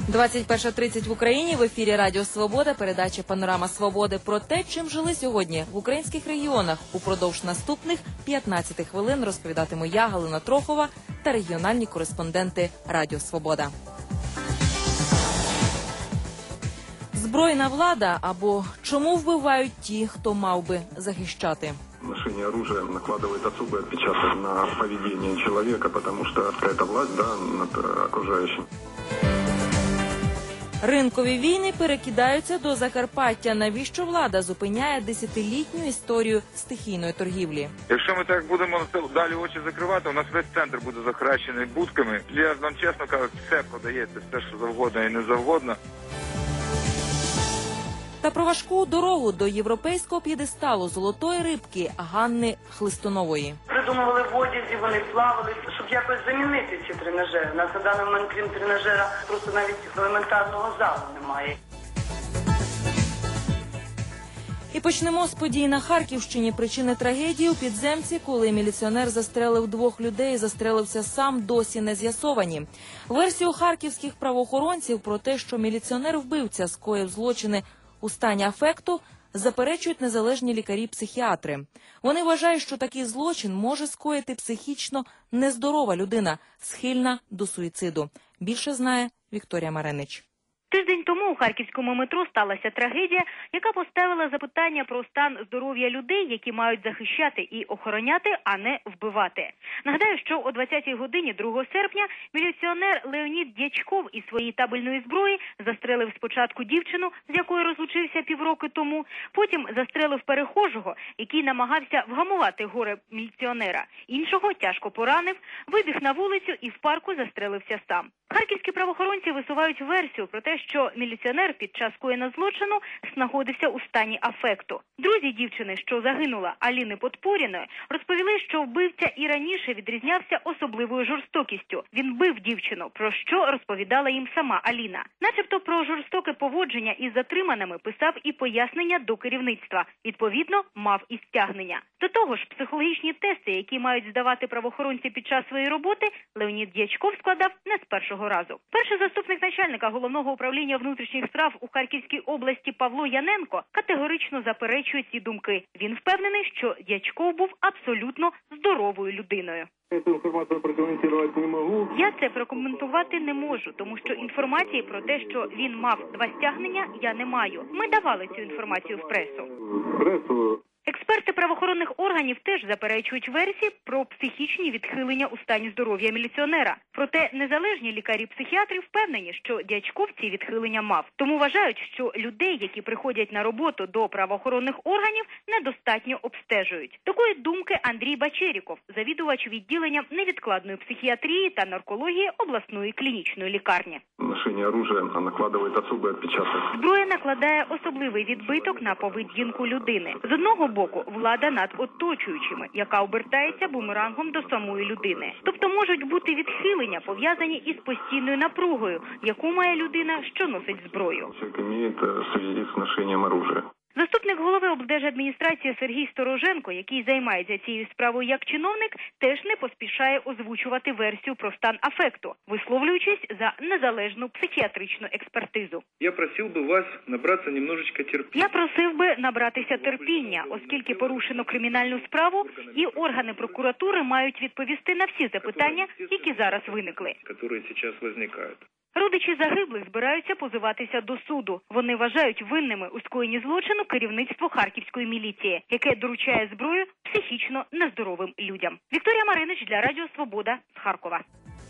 21:30 в Україні. В ефірі Радіо Свобода. Передача «Панорама Свободи» про те, чим жили сьогодні в українських регіонах. Упродовж наступних 15 хвилин розповідатиму я, Галина Трохова, та регіональні кореспонденти Радіо Свобода. Збройна влада або чому вбивають ті, хто мав би захищати? Ношение оружия накладывает особый отпечаток на поведение человека, потому что это власть, над окружающим. Ринкові війни перекидаються до Закарпаття. Навіщо влада зупиняє десятилітню історію стихійної торгівлі? Якщо ми так будемо далі очі закривати, у нас весь центр буде захаращений будками. Я вам чесно кажу, все продається, все що завгодно і не завгодно. Та про важку дорогу до європейського п'єдесталу золотої рибки Ганни Хлистонової. Придумували в одязі, вони плавали, щоб якось замінити ці тренажери. У нас на даний момент, крім тренажера, просто навіть елементарного залу немає. І почнемо з подій на Харківщині. Причини трагедії у підземці, коли міліціонер застрелив 2 людей, застрелився сам, досі не з'ясовані. Версію харківських правоохоронців про те, що міліціонер-вбивця скоїв злочини у стані афекту, заперечують незалежні лікарі-психіатри. Вони вважають, що такий злочин може скоїти психічно нездорова людина, схильна до суїциду. Більше знає Вікторія Маренич. Тиждень тому у харківському метро сталася трагедія, яка поставила запитання про стан здоров'я людей, які мають захищати і охороняти, а не вбивати. Нагадаю, що о 20-й годині 2 серпня міліціонер Леонід Дячков із своєї табельної зброї застрелив спочатку дівчину, з якою розлучився півроку тому, потім застрелив перехожого, який намагався вгамувати горе міліціонера. Іншого тяжко поранив, вибіг на вулицю і в парку застрелився сам. Харківські правоохоронці висувають версію про те, що міліціонер під час скоєння злочину знаходився у стані афекту. Друзі дівчини, що загинула, Аліни Подпоріної, розповіли, що вбивця і раніше відрізнявся особливою жорстокістю. Він бив дівчину, про що розповідала їм сама Аліна. Начебто про жорстоке поводження із затриманими писав і пояснення до керівництва. Відповідно, мав і стягнення. До того ж, психологічні тести, які мають здавати правоохоронці під час своєї роботи, Леонід Дячков складав не з першого разу. Перший заступник начальника Головного управління внутрішніх справ у Харківській області Павло Яненко категорично заперечує ці думки. Він впевнений, що Дячков був абсолютно здоровою людиною. Цю інформацію прокоментувати не можу. Я це прокоментувати не можу, тому що інформації про те, що він мав 2 стягнення, я не маю. Ми давали цю інформацію в пресу. Експерти правоохоронних органів теж заперечують версії про психічні відхилення у стані здоров'я міліціонера. Проте незалежні лікарі-психіатри впевнені, що Дячков ці відхилення мав. Тому вважають, що людей, які приходять на роботу до правоохоронних органів, недостатньо обстежують. Такої думки Андрій Бачеріков, завідувач відділенням невідкладної психіатрії та наркології обласної клінічної лікарні. Ношение оружия накладывает особый отпечаток. Зброя накладає особливий відбиток на поведінку людини. З одного боку, влада над оточуючими, яка обертається бумерангом до самої людини. Тобто можуть бути відхилення, пов'язані із постійною напругою, яку має людина, що носить зброю. Человек имеет в связи с ношением оружия. Заступник голови облдержадміністрації Сергій Стороженко, який займається цією справою як чиновник, теж не поспішає озвучувати версію про стан афекту, висловлюючись за незалежну психіатричну експертизу. Я просив би вас набратися немножечко терпіння. Я просив би набратися терпіння, оскільки порушено кримінальну справу, і органи прокуратури мають відповісти на всі запитання, які зараз виникли. Родичі загиблих збираються позиватися до суду. Вони вважають винними у скоєнні злочину керівництво харківської міліції, яке доручає зброю психічно нездоровим людям. Вікторія Маренич для Радіо Свобода з Харкова.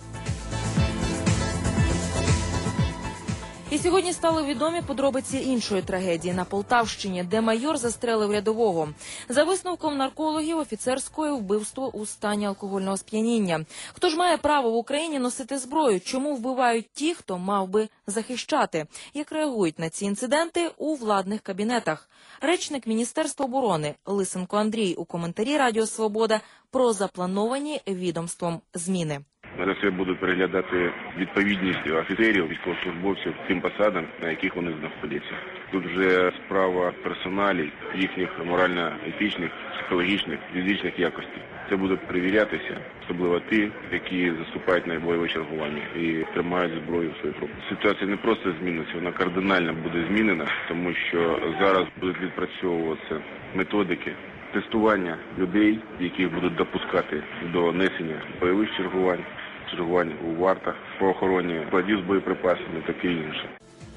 І сьогодні стали відомі подробиці іншої трагедії на Полтавщині, де майор застрелив рядового. За висновком наркологів, офіцер скоїв вбивство у стані алкогольного сп'яніння. Хто ж має право в Україні носити зброю? Чому вбивають ті, хто мав би захищати? Як реагують на ці інциденти у владних кабінетах? Речник Міністерства оборони Лисенко Андрій у коментарі Радіо Свобода про заплановані відомством зміни. Зараз все будуть переглядати відповідність офіцерів, військовослужбовців тим посадам, на яких вони знаходяться. Тут вже справа персоналів, їхніх морально-етичних, психологічних, фізичних якостей. Це буде перевірятися, особливо ті, які заступають на бойове чергування і тримають зброю в своїх руках. Ситуація не просто зміниться, вона кардинально буде змінена, тому що зараз будуть відпрацьовуватися методики тестування людей, яких будуть допускати до несення бойових чергувань у вартах, по охороні складів з боєприпасами, таке інше.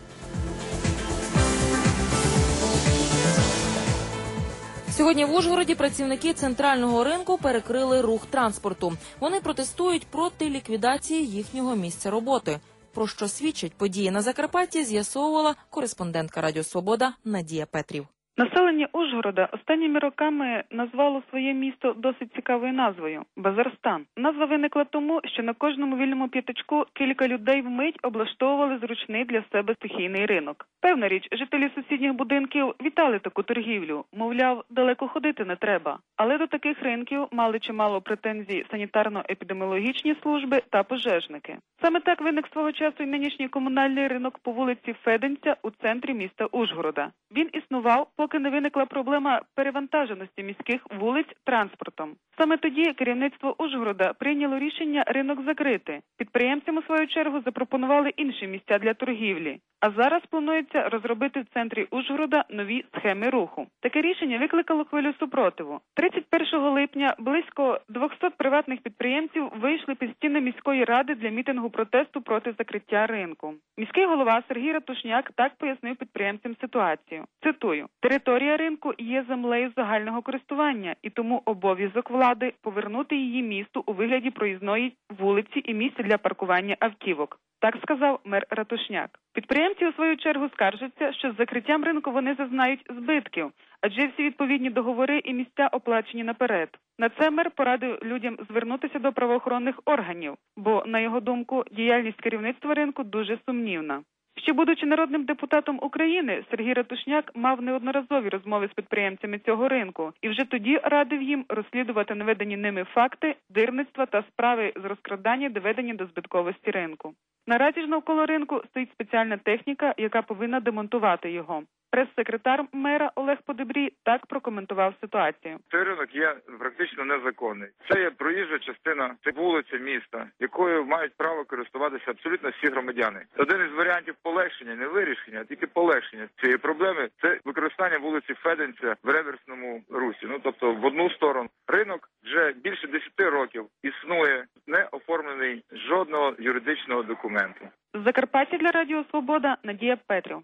Сьогодні в Ужгороді працівники центрального ринку перекрили рух транспорту. Вони протестують проти ліквідації їхнього місця роботи. Про що свідчать події на Закарпатті, з'ясовувала кореспондентка Радіо Свобода Надія Петрів. Населення Ужгорода останніми роками назвало своє місто досить цікавою назвою – Базарстан. Назва виникла тому, що на кожному вільному п'ятачку кілька людей вмить облаштовували зручний для себе стихійний ринок. Певна річ, жителі сусідніх будинків вітали таку торгівлю, мовляв, далеко ходити не треба. Але до таких ринків мали чимало претензій санітарно-епідеміологічні служби та пожежники. Саме так виник свого часу й нинішній комунальний ринок по вулиці Феденця у центрі міста Ужгорода. Він існував, поки не виникла проблема перевантаженості міських вулиць транспортом. Саме тоді керівництво Ужгорода прийняло рішення ринок закрити. Підприємцям, у свою чергу, запропонували інші місця для торгівлі. А зараз планується розробити в центрі Ужгорода нові схеми руху. Таке рішення викликало хвилю супротиву. 31 липня близько 200 приватних підприємців вийшли під стіни міської ради для мітингу протесту проти закриття ринку. Міський голова Сергій Ратушняк так пояснив підприємцям ситуацію. Цитую: «Територія ринку є землею загального користування, і тому обов'язок влади повернути її місту у вигляді проїзної вулиці і місця для паркування автівок». Так сказав мер Ратушняк. Підприємці, у свою чергу, скаржаться, що з закриттям ринку вони зазнають збитків, адже всі відповідні договори і місця оплачені наперед. На це мер порадив людям звернутися до правоохоронних органів, бо, на його думку, діяльність керівництва ринку дуже сумнівна. Ще будучи народним депутатом України, Сергій Ратушняк мав неодноразові розмови з підприємцями цього ринку і вже тоді радив їм розслідувати наведені ними факти дирництва та справи з розкрадання, доведені до збитковості ринку. Наразі ж навколо ринку стоїть спеціальна техніка, яка повинна демонтувати його. Прес-секретар мера Олег Подебрій так прокоментував ситуацію. Цей ринок є практично незаконний. Це є проїжджа частина, це вулиця міста, якою мають право користуватися абсолютно всі громадяни. Один із варіантів полегшення, не вирішення, а тільки полегшення цієї проблеми – це використання вулиці Феденця в реверсному русі. Тобто в одну сторону. Ринок вже більше 10 років існує, не оформлений жодного юридичного документу. З Закарпаття для Радіо Свобода Надія Петрів.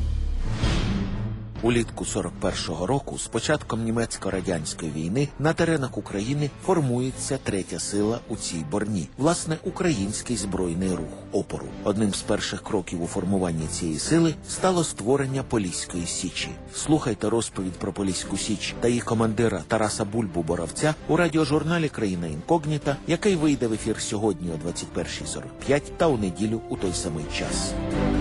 Улітку 41-го року, з початком німецько-радянської війни, на теренах України формується третя сила у цій борні. Власне, український збройний рух опору. Одним з перших кроків у формуванні цієї сили стало створення Поліської Січі. Слухайте розповідь про Поліську Січ та її командира Тараса Бульбу-Боровця у радіожурналі «Країна інкогніта», який вийде в ефір сьогодні о 21:45 та у неділю у той самий час.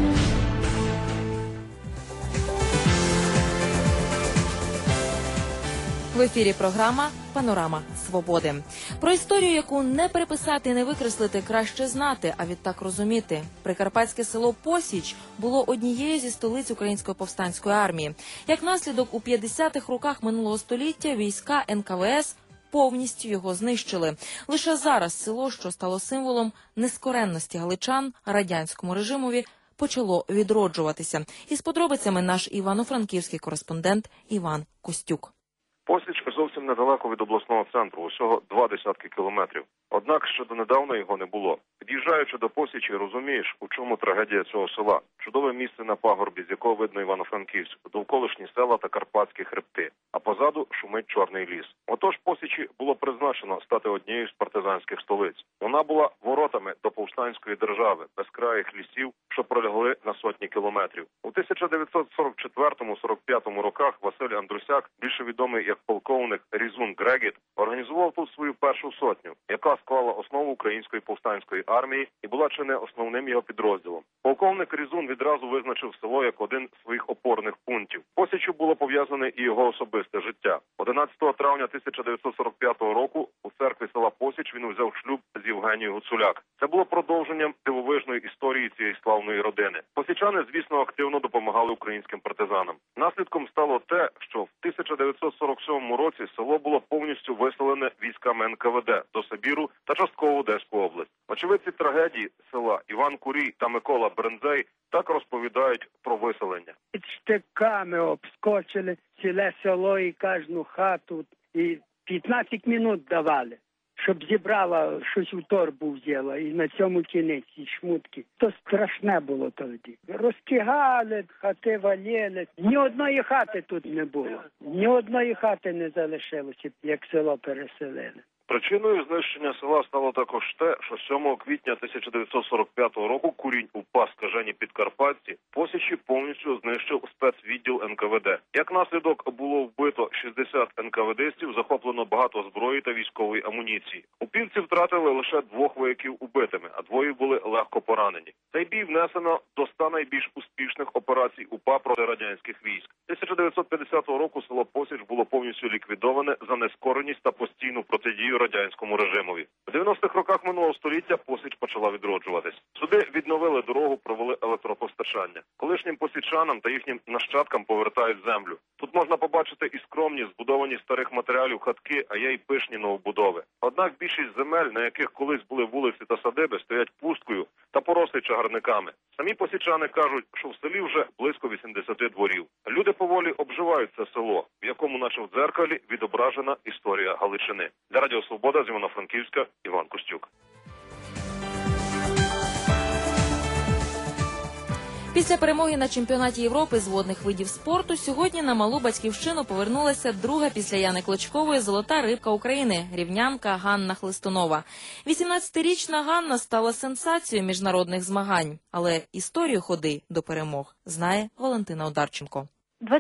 В ефірі програма «Панорама Свободи». Про історію, яку не переписати і не викреслити, краще знати, а відтак розуміти. Прикарпатське село Посіч було однією зі столиць Української повстанської армії. Як наслідок, у 50-х роках минулого століття війська НКВС повністю його знищили. Лише зараз село, що стало символом нескоренності галичан радянському режимові, почало відроджуватися. Із подробицями наш івано-франківський кореспондент Іван Костюк. Посіч зовсім недалеко від обласного центру, усього 20 кілометрів. Однак ще донедавна його не було. Під'їжджаючи до Посічі, розумієш, у чому трагедія цього села. Чудове місце на пагорбі, з якого видно Івано-Франківськ, довколишні села та Карпатські хребти, а позаду шумить Чорний ліс. Отож Посічі було призначено стати однією з партизанських столиць. Вона була воротами до повстанської держави, безкраїх лісів, що пролягли на сотні кілометрів. У 1944-45 роках Василь Андрусяк, більше відомий як полковник Різун Грегіт, організував тут свою першу сотню, яка яка склала основу української повстанської армії і була чи не основним його підрозділом. Полковник Різун відразу визначив село як один з своїх опорних пунктів. Посіччю було пов'язане і його особисте життя. 11 травня 1945 року у церкві села Посіч він взяв шлюб з Євгенією Гуцуляк. Це було продовженням дивовижної історії цієї славної родини. Посічани, звісно, активно допомагали українським партизанам. Наслідком стало те, що в 1947 році село було повністю виселене військами НКВД до Сибіру та частково в Одеську область. Очевидці трагедії села Іван Курій та Микола Брензей так розповідають про виселення. Штиками обскочили ціле село і кожну хату, і 15 минут давали, щоб зібрала, щось у торбу взяла, і на цьому кінець, і шмутки. То страшне було тоді. Розкигали, хати валили. Ні одної хати тут не було. Ні одної хати не залишилося, як село переселили. Причиною знищення села стало також те, що 7 квітня 1945 року Курінь у Пас-Скажені Підкарпатці Посічі повністю знищив спецвідділ НКВД. Як наслідок було вбито 60 НКВДстів, захоплено багато зброї та військової амуніції. Упівці втратили лише 2 вояків убитими, а 2 були легко поранені. Цей бій внесено до 100 найбільш успішних операцій УПА проти радянських військ. 1950 року село Посіч було повністю ліквідоване за нескореність та постійну протидію радянському режимові. У 90-х роках минулого століття Посіч почала відроджуватись. Сюди відновили дорогу, провели електропостачання. Колишнім посічанам та їхнім нащадкам повертають землю. Тут можна побачити і скромні, збудовані з старих матеріалів хатки, а є й пишні новобудови. Однак більшість земель, на яких колись були вулиці та садиби, стоять пусткою та поросли чагарниками. Самі посічани кажуть, що в селі вже близько 80 дворів. Люди поволі обживають це село, в якому, наче в дзеркалі, відображена історія Галичини. Для Радіо Свобода з Івано-Франківська, Іван Костюк. Після перемоги на чемпіонаті Європи з водних видів спорту сьогодні на малу батьківщину повернулася друга після Яни Клочкової золота рибка України – рівнянка Ганна Хлистунова. 18-річна Ганна стала сенсацією міжнародних змагань, але історію ходи до перемог знає Валентина Одарченко.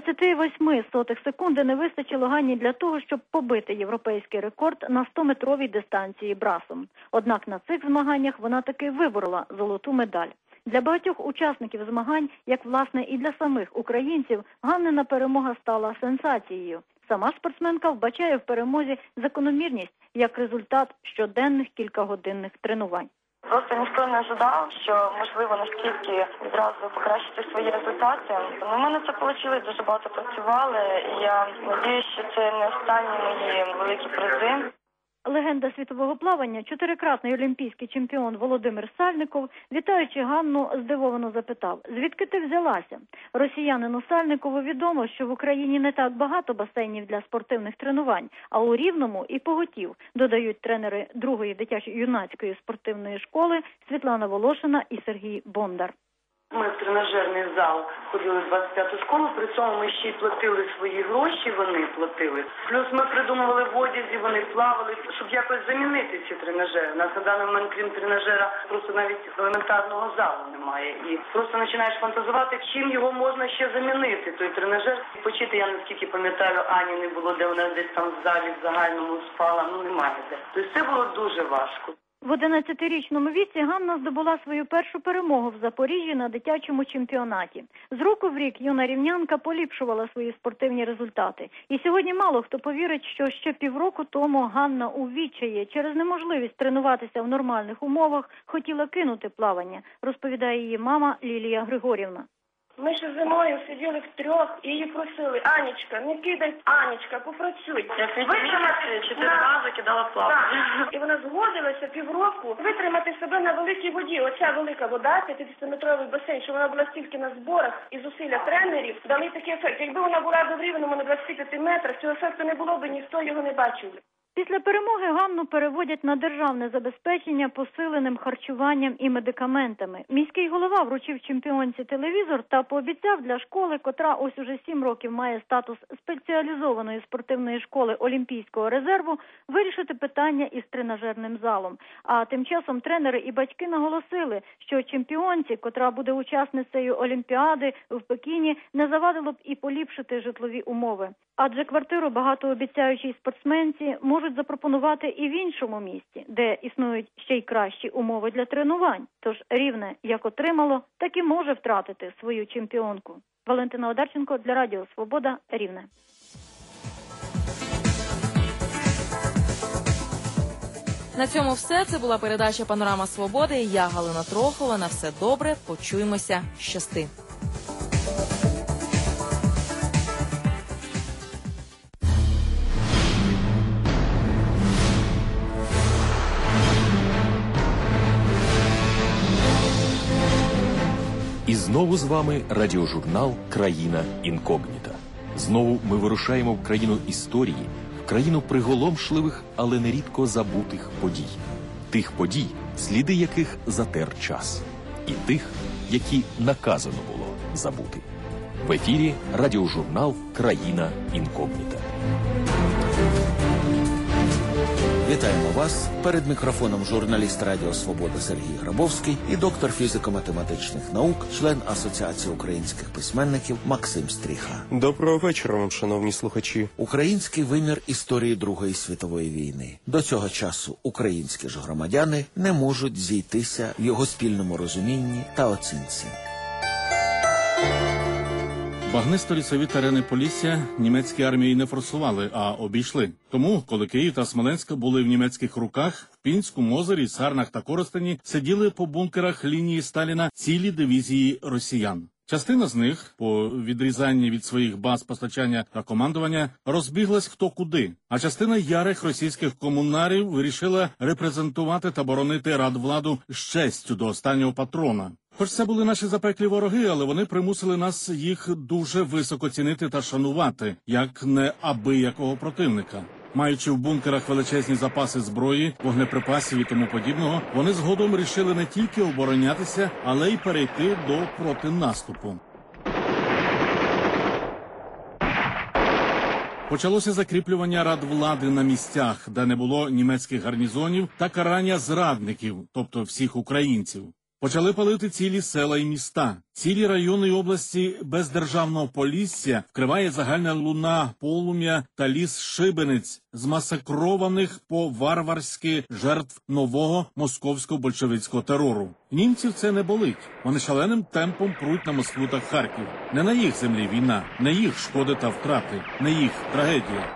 28 секунди не вистачило Ганні для того, щоб побити європейський рекорд на 100-метровій дистанції брасом. Однак на цих змаганнях вона таки виборола золоту медаль. Для багатьох учасників змагань, як власне і для самих українців, Ганнина перемога стала сенсацією. Сама спортсменка вбачає в перемозі закономірність як результат щоденних кількагодинних тренувань. Просто ніхто не ожидав, що можливо настільки відразу покращити свої результати. У мене це вийшло, дуже багато працювали, і я сподіваюся, що це не останні мої великі призи. Легенда світового плавання, 4-кратний олімпійський чемпіон Володимир Сальников, вітаючи Ганну, здивовано запитав: «Звідки ти взялася?» Росіянину Сальникову відомо, що в Україні не так багато басейнів для спортивних тренувань, а у Рівному і Поготів, додають тренери 2-ї дитячо-юнацької спортивної школи Світлана Волошина і Сергій Бондар. Ми в тренажерний зал ходили в 25-ту школу, при цьому ми ще й платили свої гроші, вони платили. Плюс ми придумували в одязі, вони плавали, щоб якось замінити ці тренажери. У нас на даний момент, крім тренажера, просто навіть елементарного залу немає. І просто починаєш фантазувати, чим його можна ще замінити, той тренажер. Почити, я наскільки пам'ятаю, Ані не було, де вона десь там в залі в загальному спала, немає де. Тобто це було дуже важко. В 11-річному віці Ганна здобула свою першу перемогу в Запоріжжі на дитячому чемпіонаті. З року в рік юна рівнянка поліпшувала свої спортивні результати. І сьогодні мало хто повірить, що ще півроку тому Ганна у відчаї через неможливість тренуватися в нормальних умовах хотіла кинути плавання, розповідає її мама Лілія Григорівна. Ми ще зимою сиділи втрьох і її просили: Анічка, не кидай, Анічка, попрацюй. Я 4 рази кидала плавання. І вона згодилася півроку витримати себе на великій воді. Оця велика вода, 50-метровий басейн, що вона була стільки на зборах і зусилля тренерів, дали такий ефект. Якби вона була до Рівному на 25 метрах, цього ефекту не було б, ніхто його не бачив. Після перемоги Ганну переводять на державне забезпечення посиленим харчуванням і медикаментами. Міський голова вручив чемпіонці телевізор та пообіцяв для школи, котра ось уже 7 років має статус спеціалізованої спортивної школи Олімпійського резерву, вирішити питання із тренажерним залом. А тим часом тренери і батьки наголосили, що чемпіонці, котра буде учасницею Олімпіади в Пекіні, не завадило б і поліпшити житлові умови. Адже квартиру багатообіцяючій спортсменці можуть запропонувати і в іншому місті, де існують ще й кращі умови для тренувань. Тож Рівне як отримало, так і може втратити свою чемпіонку. Валентина Одарченко для Радіо Свобода, Рівне. На цьому все. Це була передача «Панорама Свободи». Я Галина Трохова. На все добре. Почуємося. Щасти. І знову з вами радіожурнал «Країна інкогніта». Знову ми вирушаємо в країну історії, в країну приголомшливих, але нерідко забутих подій. Тих подій, сліди яких затер час. І тих, які наказано було забути. В ефірі радіожурнал «Країна інкогніта». Вітаємо вас. Перед мікрофоном журналіст Радіо Свобода Сергій Грабовський і доктор фізико-математичних наук, член Асоціації українських письменників Максим Стріха. Доброго вечора вам, шановні слухачі. Український вимір історії Другої світової війни. До цього часу українські ж громадяни не можуть зійтися в його спільному розумінні та оцінці. Багнисто-лісові терени Полісся німецькі армії не форсували, а обійшли. Тому, коли Київ та Смоленськ були в німецьких руках, в Пінську, Мозирі, Сарнах та Коростені сиділи по бункерах лінії Сталіна цілі дивізії росіян. Частина з них, по відрізанні від своїх баз постачання та командування, розбіглась хто куди, а частина ярих російських комунарів вирішила репрезентувати та боронити радвладу з честю до останнього патрона. Хоч це були наші запеклі вороги, але вони примусили нас їх дуже високо цінити та шанувати, як неабиякого противника. Маючи в бункерах величезні запаси зброї, вогнеприпасів і тому подібного, вони згодом рішили не тільки оборонятися, але й перейти до протинаступу. Почалося закріплювання радвлади на місцях, де не було німецьких гарнізонів, та карання зрадників, тобто всіх українців. Почали палити цілі села і міста. Цілі райони і області без державного Полісся вкриває загальна луна, полум'я та ліс шибениць, змасакрованих по-варварськи жертв нового московського большевицького терору. Німців це не болить. Вони шаленим темпом пруть на Москву та Харків. Не на їх землі війна, не їх шкоди та втрати, не їх трагедія.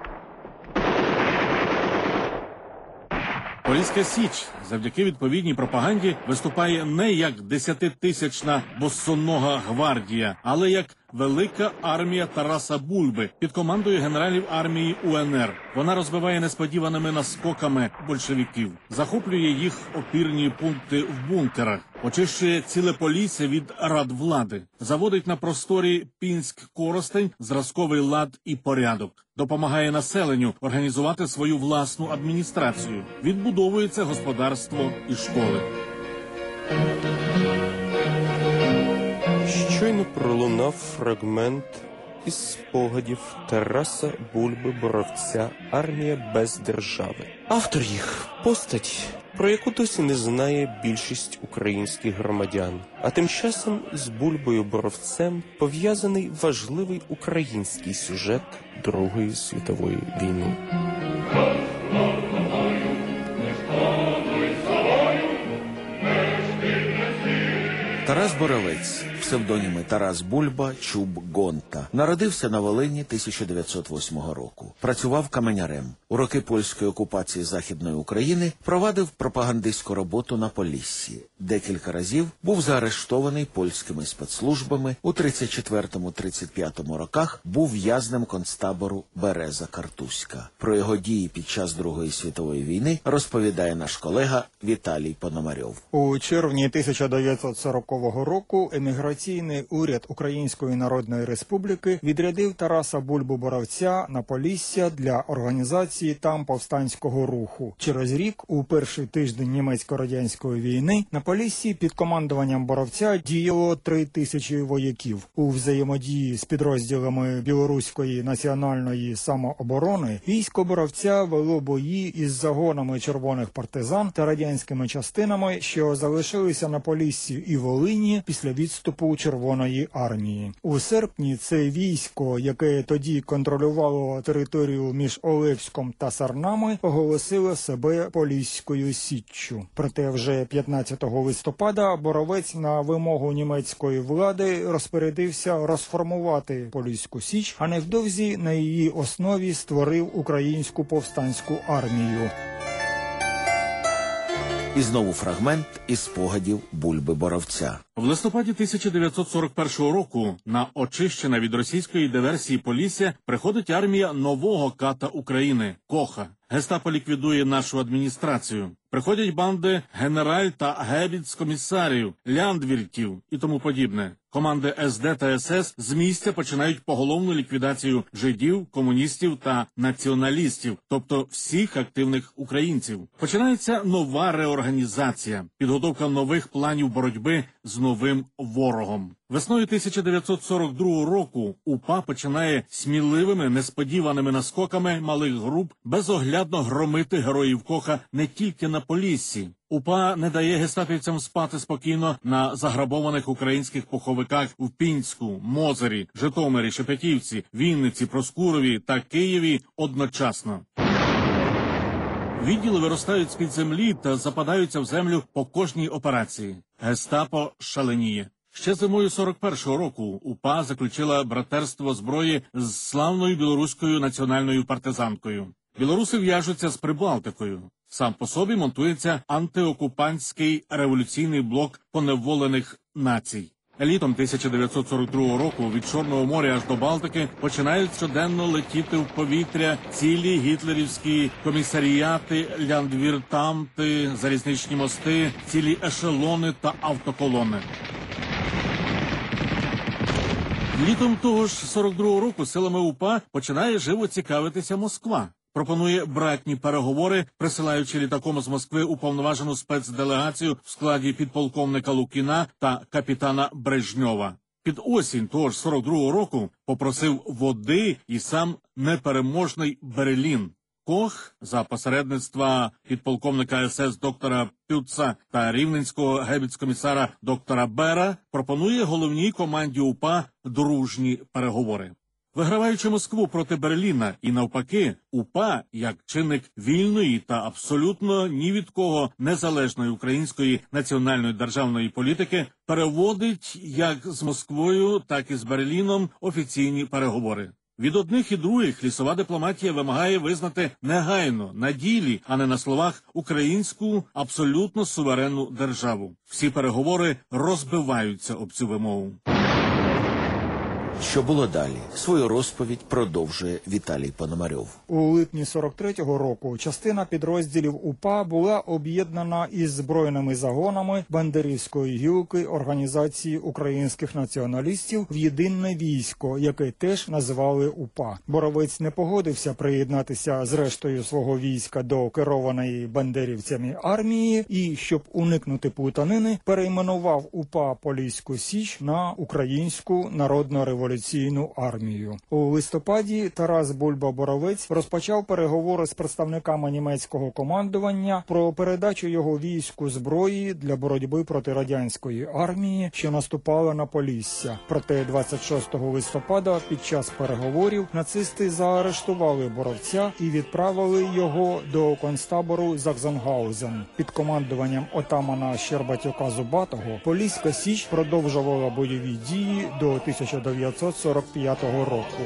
Поліська Січ завдяки відповідній пропаганді виступає не як 10-тисячна боссонога гвардія, але як велика армія Тараса Бульби під командою генералів армії УНР. Вона розбиває несподіваними наскоками большевиків, захоплює їх опірні пункти в бункерах, очищує ціле Полісся від радвлади, заводить на просторі Пінськ-Коростень зразковий лад і порядок, допомагає населенню організувати свою власну адміністрацію, відбудовується господарство і школи. Щойно пролунав фрагмент із спогадів Тараса Бульби-Боровця «Армія без держави». Автор їх – постать, про яку досі не знає більшість українських громадян. А тим часом з Бульбою-Боровцем пов'язаний важливий український сюжет Другої світової війни. Тарас Боровець, псевдоніми Тарас Бульба, Чуб, Гонта, народився на Волині 1908 року. Працював каменярем. У роки польської окупації Західної України провадив пропагандистську роботу на Поліссі. Декілька разів був заарештований польськими спецслужбами. У 34-35 роках був в'язнем концтабору Береза-Картузька. Про його дії під час Другої світової війни розповідає наш колега Віталій Пономарьов. У червні 1940 року еміграційний уряд Української Народної Республіки відрядив Тараса Бульбу-Боровця на Полісся для організації там повстанського руху. Через рік, у перший тиждень німецько-радянської війни, на Поліссі під командуванням Боровця діяло 3000 вояків. У взаємодії з підрозділами Білоруської національної самооборони військо Боровця вело бої із загонами червоних партизан та радянськими частинами, що залишилися на Поліссі і Волині після відступу типу Червоної армії. У серпні це військо, яке тоді контролювало територію між Олевськом та Сарнами, оголосило себе Поліською Січчю. Проте вже 15 листопада Боровець на вимогу німецької влади розпорядився розформувати Поліську Січ, а невдовзі на її основі створив Українську повстанську армію. І знову фрагмент із спогадів Бульби Боровця. В листопаді 1941 року на очищене від російської диверсії Полісся приходить армія нового ката України – Коха. Гестапо ліквідує нашу адміністрацію. Приходять банди генераль та гебіц-комісарів, ляндвіртів і тому подібне. Команди СД та СС з місця починають поголовну ліквідацію жидів, комуністів та націоналістів, тобто всіх активних українців. Починається нова реорганізація, підготовка нових планів боротьби з новим ворогом. Весною 1942 року УПА починає сміливими, несподіваними наскоками малих груп безоглядно громити героїв Коха не тільки на Поліссі. УПА не дає гестапівцям спати спокійно на заграбованих українських поховиках в Пінську, Мозирі, Житомирі, Шепетівці, Вінниці, Проскурові та Києві одночасно. Відділи виростають з-під землі та западаються в землю по кожній операції. Гестапо шаленіє. Ще зимою 41-го року УПА заключила братерство зброї з славною білоруською національною партизанкою. Білоруси в'яжуться з Прибалтикою. Сам по собі монтується антиокупантський революційний блок поневолених націй. Літом 1942 року від Чорного моря аж до Балтики починають щоденно летіти в повітря цілі гітлерівські комісаріати, ляндвіртамти, залізничні мости, цілі ешелони та автоколони. Літом того ж 42-го року силами УПА починає живо цікавитися Москва. Пропонує братні переговори, присилаючи літаком з Москви уповноважену спецделегацію в складі підполковника Лукіна та капітана Брежньова. Під осінь того ж 42-го року попросив води і сам непереможний Берлін. Кох за посередництва підполковника СС доктора Пюца та рівненського гебіц-комісара доктора Бера пропонує головній команді УПА дружні переговори. Виграваючи Москву проти Берліна і навпаки, УПА, як чинник вільної та абсолютно ні від кого незалежної української національної державної політики, переводить як з Москвою, так і з Берліном офіційні переговори. Від одних і других лісова дипломатія вимагає визнати негайно, на ділі, а не на словах, українську абсолютно суверенну державу. Всі переговори розбиваються об цю вимогу. Що було далі? Свою розповідь продовжує Віталій Пономарьов. У липні 43-го року частина підрозділів УПА була об'єднана із збройними загонами Бандерівської гілки Організації українських націоналістів в єдине військо, яке теж називали УПА. Боровець не погодився приєднатися з рештою свого війська до керованої бандерівцями армії і, щоб уникнути плутанини, перейменував УПА Поліську Січ на Українську народно-революційну армію. У листопаді Тарас Бульба-Боровець розпочав переговори з представниками німецького командування про передачу його війську зброї для боротьби проти радянської армії, що наступала на Полісся. Проте 26 листопада під час переговорів нацисти заарештували Боровця і відправили його до концтабору Заксенгаузен. Під командуванням отамана Щербатюка-Зубатого Поліська Січ продовжувала бойові дії до 1945 року.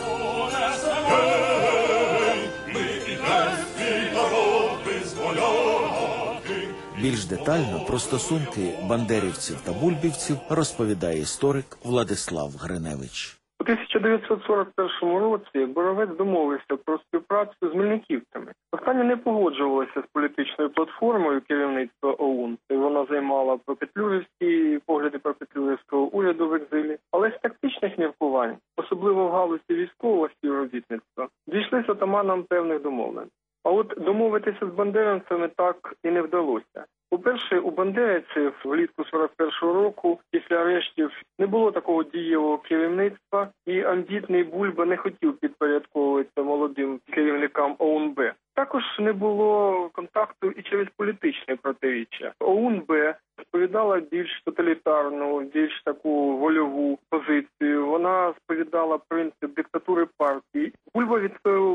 Більш детально про стосунки бандерівців та бульбівців розповідає історик Владислав Гриневич. У 1941 році Боровець домовився про співпрацю з мельниківцями. Останні не погоджувалися з політичною платформою керівництва ОУН. Вона займала пропетлюрівські погляди пропетлюрівського уряду в екзилі. Але з тактичних міркувань, особливо в галузі військового співробітництва, дійшли з отаманом певних домовлень. А от домовитися з бандерівцями так і не вдалося. По-перше, у бандерівців влітку 41-го року після арештів не було такого дієвого керівництва, і амбітний Бульба не хотів підпорядковуватися молодим керівникам ОУН-Б. Також не було контакту і через політичне протиріччя. ОУН-Б розповідала більш тоталітарну, більш таку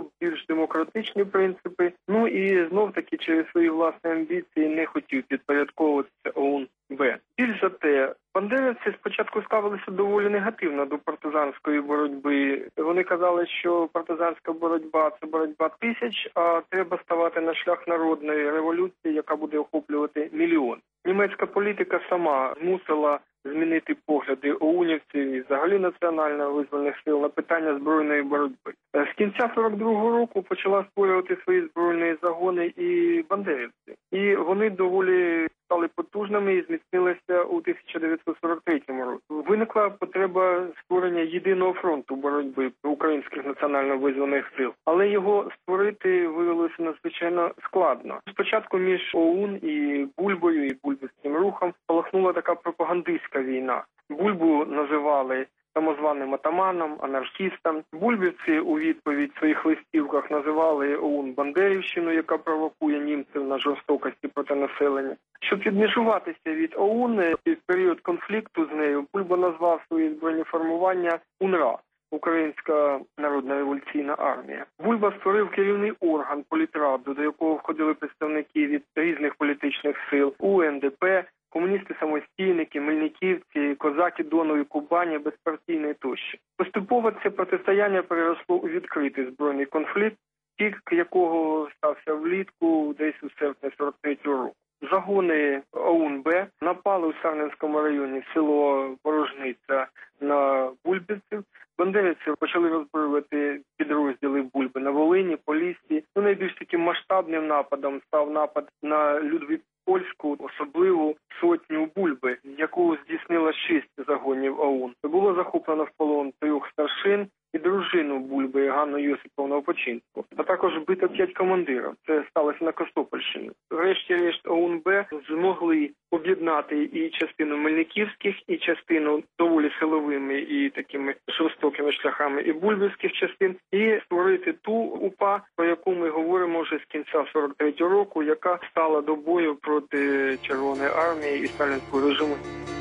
вибрав більш демократичні принципи, ну і знов-таки через свої власні амбіції не хотів підпорядковуватися ОУН-Б. Більш за те, бандерівці спочатку ставилися доволі негативно до партизанської боротьби. Вони казали, що партизанська боротьба – це боротьба тисяч, а треба ставати на шлях народної революції, яка буде охоплювати мільйон. Німецька політика сама змусила змінити погляди оунівців і взагалі національно-визвольних сил на питання збройної боротьби. З кінця 42-го року почала створювати свої збройні загони і бандерівці. І вони доволі стали потужними і зміцнилися у 1943 році. Виникла потреба створення єдиного фронту боротьби українських національно-визвольних сил. Але його створити виявилося надзвичайно складно. Спочатку між ОУН і Бульбою, і Бульбівським рухом спалахнула така пропагандистська війна. Бульбу називали самозваним атаманом, анархістом. Бульбівці у відповідь в своїх листівках називали ОУН Бандерівщину, яка провокує німців на жорстокості проти населення. Щоб відмежуватися від ОУН в період конфлікту з нею, Бульба назвав свої збройні формування УНРА – Українська народна революційна армія. Бульба створив керівний орган політраду, до якого входили представники від різних політичних сил – УНДП, комуністи-самостійники, мельниківці, козаки Дону і Кубані, безпартійні тощо. Поступово це протистояння переросло у відкритий збройний конфлікт, пік якого стався влітку десь у серпні 43-го року. Загони ОУН-Б напали у Сарненському районі село Ворожниця на бульбівців. Бандерівці почали розброювати підрозділи Бульби на Волині, Поліссі. Найбільш таким масштабним нападом став напад на Людвік-Польську, особливу сотню Бульби, яку здійснило 6 загонів ОУН. Було захоплено в полон 3 старшин і дружину Бульби Ганну Йосиповну Опочинську, а також вбито 5 командирів. Це сталося на Костопольщині. Врешті-решт ОУН-Б змогли об'єднати і частину мельниківських, і частину доволі силовими і такими жорстокими шляхами і бульбівських частин, і створити ту УПА, про яку ми говоримо вже з кінця 43-го року, яка стала до бою проти Червоної армії і сталінського режиму.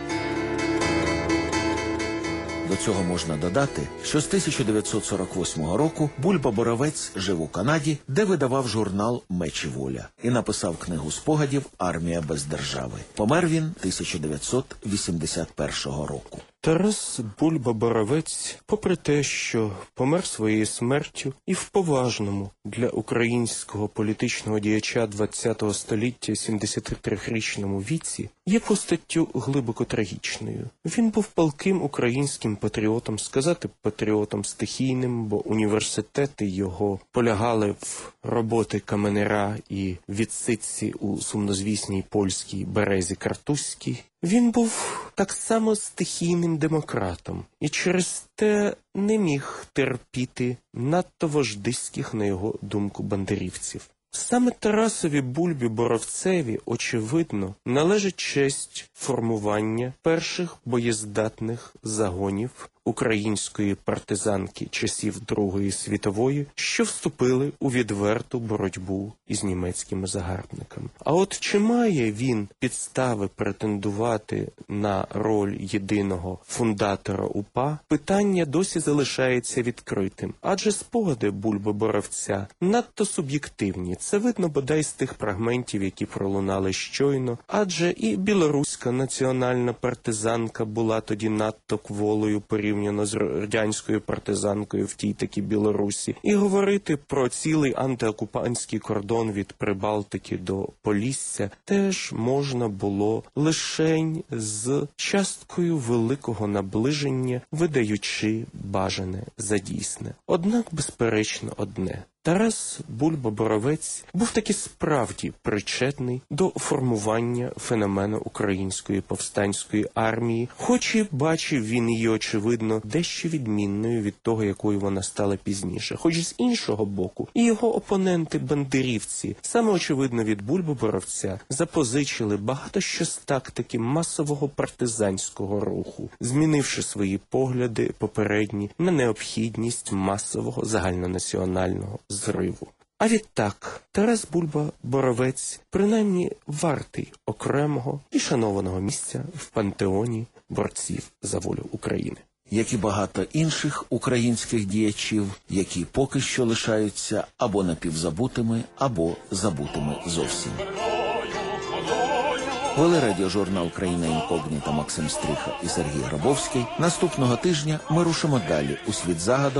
До цього можна додати, що з 1948 року Бульба-Боровець жив у Канаді, де видавав журнал «Меч і воля» і написав книгу спогадів «Армія без держави». Помер він 1981 року. Тарас Бульба-Боровець, попри те, що помер своєю смертю і в поважному для українського політичного діяча ХХ століття 73-річному віці, є постаттю глибоко трагічною. Він був палким українським патріотом, сказати патріотом стихійним, бо університети його полягали в роботи каменера і відсидці у сумнозвісній польській березі Картузькій. Він був так само стихійним демократом і через те не міг терпіти надто вождиських, на його думку, бандерівців. Саме Тарасові Бульбі-Боровцеві, очевидно, належить честь формування перших боєздатних загонів української партизанки часів Другої світової, що вступили у відверту боротьбу із німецькими загарбниками. А от чи має він підстави претендувати на роль єдиного фундатора УПА, питання досі залишається відкритим. Адже спогади Бульби-Боровця надто суб'єктивні. Це видно бодай з тих фрагментів, які пролунали щойно. Адже і білоруська національна партизанка була тоді надто кволою порівняно з радянською партизанкою в тій таки Білорусі. І говорити про цілий антиокупантський кордон від Прибалтики до Полісся теж можна було лишень з часткою великого наближення, видаючи бажане за дійсне. Однак, безперечно, одне. Тарас Бульба-Боровець був таки справді причетний до формування феномену української повстанської армії, хоч і бачив він її, очевидно, дещо відмінною від того, якою вона стала пізніше. Хоч з іншого боку, і його опоненти-бандерівці, саме очевидно від Бульби-Боровця, запозичили багато що з тактики масового партизанського руху, змінивши свої погляди попередні на необхідність масового загальнонаціонального зриву. А відтак, Тарас Бульба-Боровець принаймні вартий окремого і шанованого місця в пантеоні борців за волю України. як і багато інших українських діячів, які поки що лишаються або напівзабутими, або забутими зовсім. Вели радіожурнал «Країна інкогніта» Максим Стріха і Сергій Грабовський. Наступного тижня ми рушимо далі у світ загадок